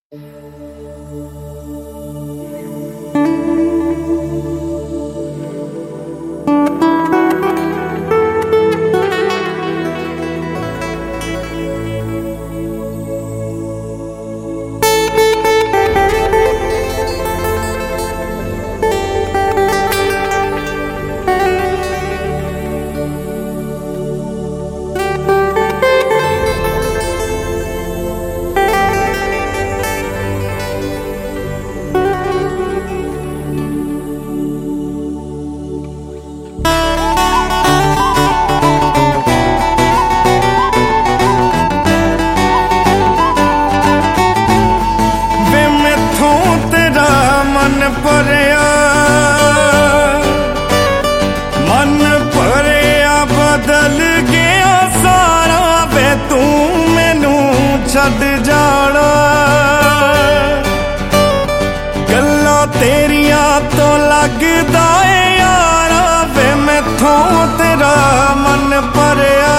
मन भरिया बदल गया सारा वे तू मैनू छड्ड जाना। गल्लां तेरिया तो लगदा है यारा वे मैथों तेरा मन भरिया।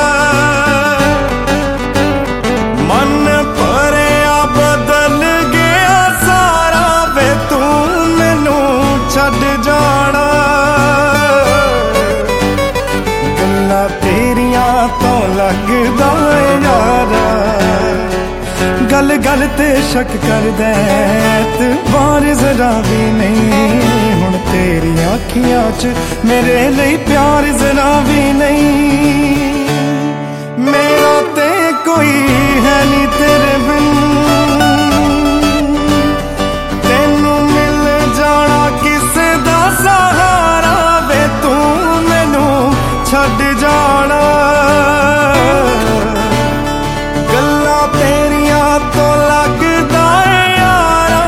मन भरिया बदल गया सारा वे तू मैनू छड्ड जाना। तेरिया तो लगदा यारा गल गल ते शक करदा ते बार जरा भी नहीं। हुण तेरी अखियां च मेरे लिए प्यार जरा भी नहीं। मेरा ते कोई है नहीं तेरे बिन, तेनू मिल जाना किसे दा सहारा वे तू मैनू छड्ड जाना। गल्लां तेरिया तो लगदा यारा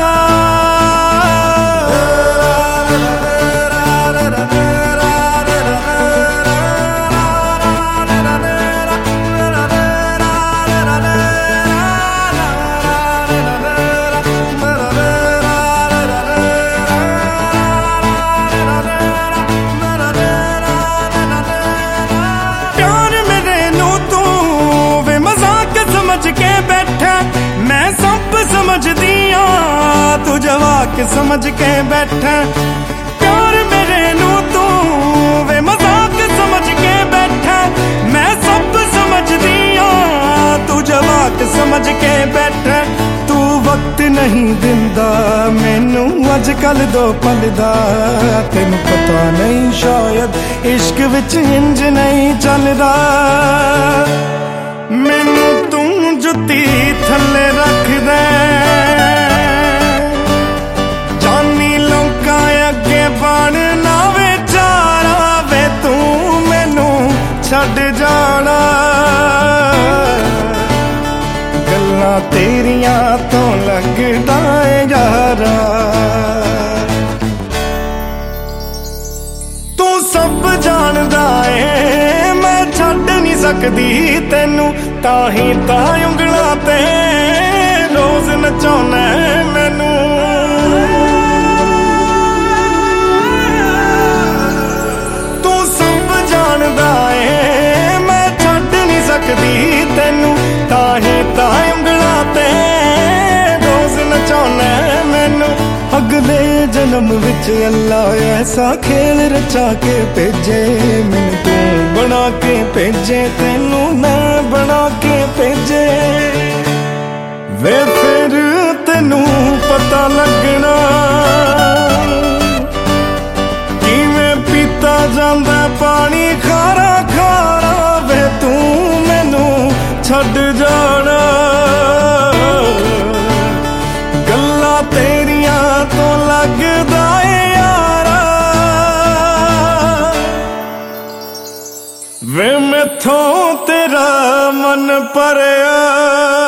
के बैठा मैं सब समझदी हां तू जवाक समझ के बैठा। प्यार मेरे नू तू वे मजाक समझ के बैठा। मैं सब समझदी हां तू जवाक समझ के बैठा। तू वक्त नहीं दिंदा मैनू अजकल दो पल दा। तेनू पता नहीं शायद इश्क विच इंज नहीं चलदा। मैनू तू जुत्ती थल्ले रख दे जानी लोकां अगे बनना बेचारा वे तू मैनू छड्ड जाना। गल्लां तेरिया तो लगदा यारा तू सब जानदा है मैं छड्ड नहीं सकदी तेनू। ताही तां उंगलां ते रोज नचाउणा मैनू। तू सब जानदा है मैं छड्ड नहीं सकदी तेनू। ताही तां उंगलां ते रोज नचाउणा मैनू। अगले जन्म विच अल्लाह ऐसा खेल रचा के भेजे मैनू तू बना के भेजे तेनू मैं बना के भेजे। वे फिर तेनू पता लगना किवें पीता जांदा पानी खारा खारा वे तू मैनू छड्ड जाना। गल्लां तेरिया तो लगदा यारा वे मैथों तेरा मन भरिया।